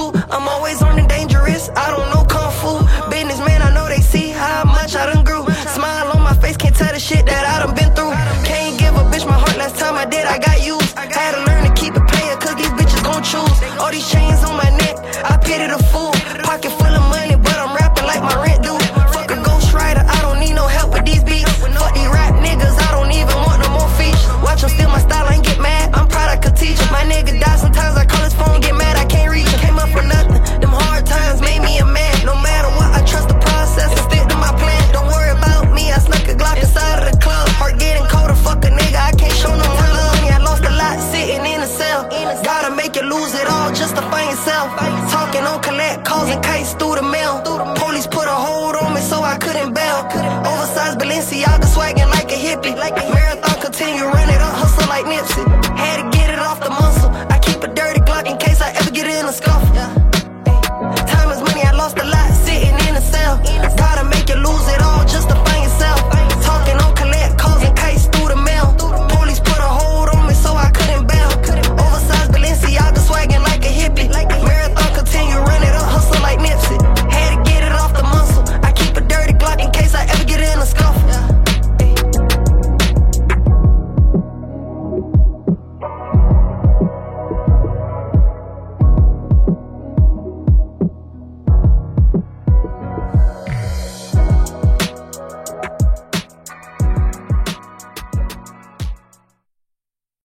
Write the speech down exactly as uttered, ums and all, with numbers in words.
do. I'm always on the dangerous, I don't know kung fu. Businessman, I know they see how much I done grew. Smile on my face, can't tell the shit that I done been through. Can't give a bitch my heart, last time I did I got used. Had to learn to keep it player, cause these bitches gon' choose. All these chains on my neck, I pity the fool. Pocket full of money, but I'm rapping like my rent due. Fuck a ghostwriter, I don't need no help with these beats. Fuck these rap niggas, I don't even want no more features. Watch them steal my style, I ain't get mad, I'm proud I could teach him. My nigga die, sometimes I call his phone, get mad, I can't reach him. Came up for nothing, them hard times made me a man. No matter what, I trust the process and stick to my plan. Don't worry about me, I snuck a Glock inside of the club. Heart getting colder, fuck a nigga, I can't show no more love. I lost a lot sitting in a cell. Gotta make you lose it all just to find yourself. Talking on collect, causing kites through the mail.